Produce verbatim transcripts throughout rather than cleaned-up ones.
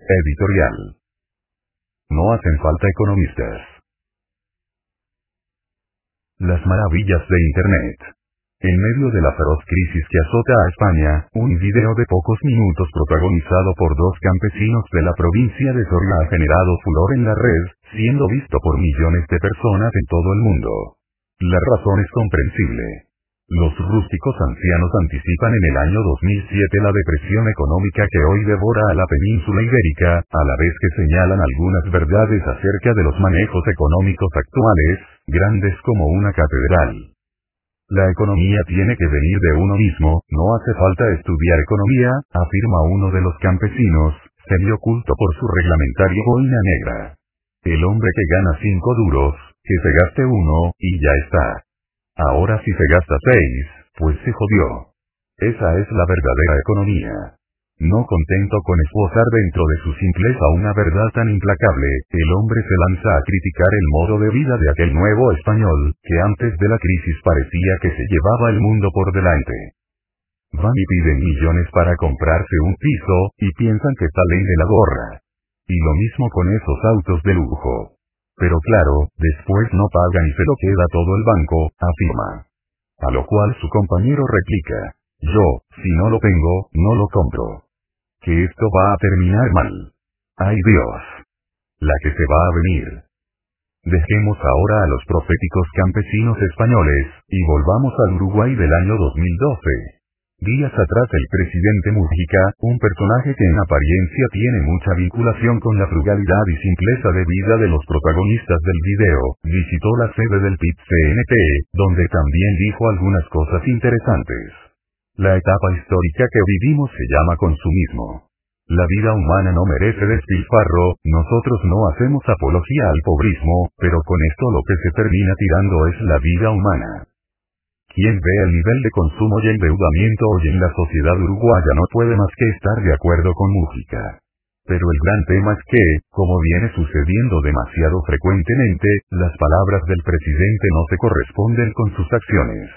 Editorial. No hacen falta economistas. Las maravillas de Internet. En medio de la feroz crisis que azota a España, un video de pocos minutos protagonizado por dos campesinos de la provincia de Soria ha generado furor en la red, siendo visto por millones de personas en todo el mundo. La razón es comprensible. Los rústicos ancianos anticipan en el año dos mil siete la depresión económica que hoy devora a la península ibérica, a la vez que señalan algunas verdades acerca de los manejos económicos actuales, grandes como una catedral. La economía tiene que venir de uno mismo, no hace falta estudiar economía, afirma uno de los campesinos, semi-oculto por su reglamentario boina negra. El hombre que gana cinco duros, que se gaste uno, y ya está. Ahora si se gasta seis, pues se jodió. Esa es la verdadera economía. No contento con esbozar dentro de su simpleza una verdad tan implacable, el hombre se lanza a criticar el modo de vida de aquel nuevo español, que antes de la crisis parecía que se llevaba el mundo por delante. Van y piden millones para comprarse un piso, y piensan que salen de la gorra. Y lo mismo con esos autos de lujo. Pero claro, después no pagan y se lo queda todo el banco, afirma. A lo cual su compañero replica: yo, si no lo tengo, no lo compro. Que esto va a terminar mal. ¡Ay Dios! La que se va a venir. Dejemos ahora a los proféticos campesinos españoles, y volvamos al Uruguay del año dos mil doce. Días atrás el presidente Mujica, un personaje que en apariencia tiene mucha vinculación con la frugalidad y simpleza de vida de los protagonistas del video, visitó la sede del P I B C N T, donde también dijo algunas cosas interesantes. La etapa histórica que vivimos se llama consumismo. La vida humana no merece despilfarro, nosotros no hacemos apología al pobrismo, pero con esto lo que se termina tirando es la vida humana. Quien ve el nivel de consumo y endeudamiento hoy en la sociedad uruguaya no puede más que estar de acuerdo con Mujica. Pero el gran tema es que, como viene sucediendo demasiado frecuentemente, las palabras del presidente no se corresponden con sus acciones.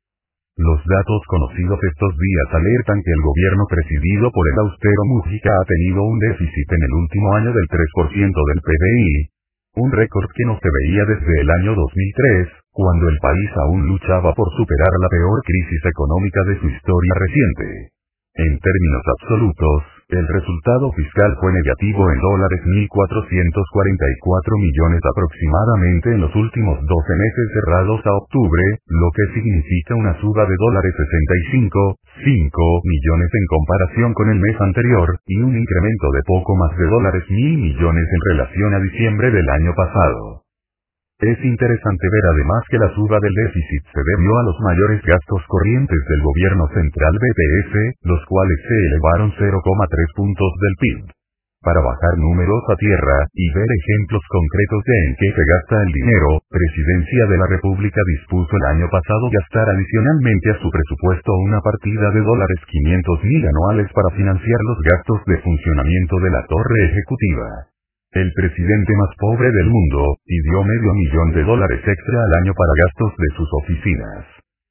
Los datos conocidos estos días alertan que el gobierno presidido por el austero Mujica ha tenido un déficit en el último año del tres por ciento del P B I. Un récord que no se veía desde el año dos mil tres, cuando el país aún luchaba por superar la peor crisis económica de su historia reciente. En términos absolutos, el resultado fiscal fue negativo en dólares mil cuatrocientos cuarenta y cuatro millones aproximadamente en los últimos doce meses cerrados a octubre, lo que significa una suba de dólares sesenta y cinco punto cinco millones en comparación con el mes anterior, y un incremento de poco más de dólares mil millones en relación a diciembre del año pasado. Es interesante ver además que la suba del déficit se debió a los mayores gastos corrientes del gobierno central B P S, los cuales se elevaron cero coma tres puntos del P I B. Para bajar números a tierra, y ver ejemplos concretos de en qué se gasta el dinero, Presidencia de la República dispuso el año pasado gastar adicionalmente a su presupuesto una partida de dólares quinientos mil anuales para financiar los gastos de funcionamiento de la torre ejecutiva. El presidente más pobre del mundo, pidió medio millón de dólares extra al año para gastos de sus oficinas.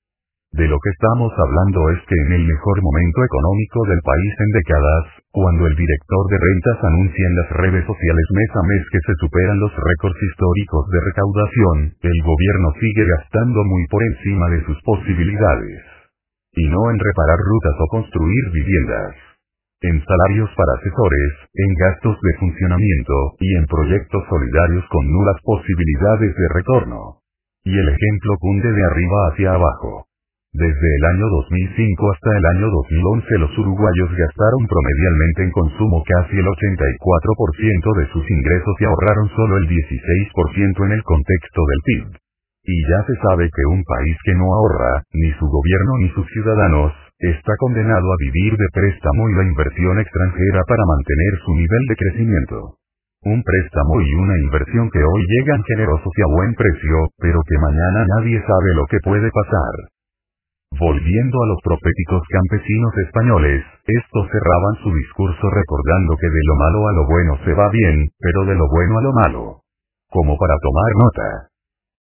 De lo que estamos hablando es que en el mejor momento económico del país en décadas, cuando el director de rentas anuncia en las redes sociales mes a mes que se superan los récords históricos de recaudación, el gobierno sigue gastando muy por encima de sus posibilidades. Y no en reparar rutas o construir viviendas. En salarios para asesores, en gastos de funcionamiento, y en proyectos solidarios con nulas posibilidades de retorno. Y el ejemplo cunde de arriba hacia abajo. Desde el año dos mil cinco hasta el año dos mil once los uruguayos gastaron promedialmente en consumo casi el ochenta y cuatro por ciento de sus ingresos y ahorraron solo el dieciséis por ciento en el contexto del P I B. Y ya se sabe que un país que no ahorra, ni su gobierno ni sus ciudadanos, está condenado a vivir de préstamo y la inversión extranjera para mantener su nivel de crecimiento. Un préstamo y una inversión que hoy llegan generosos y a buen precio, pero que mañana nadie sabe lo que puede pasar. Volviendo a los proféticos campesinos españoles, estos cerraban su discurso recordando que de lo malo a lo bueno se va bien, pero de lo bueno a lo malo. Como para tomar nota.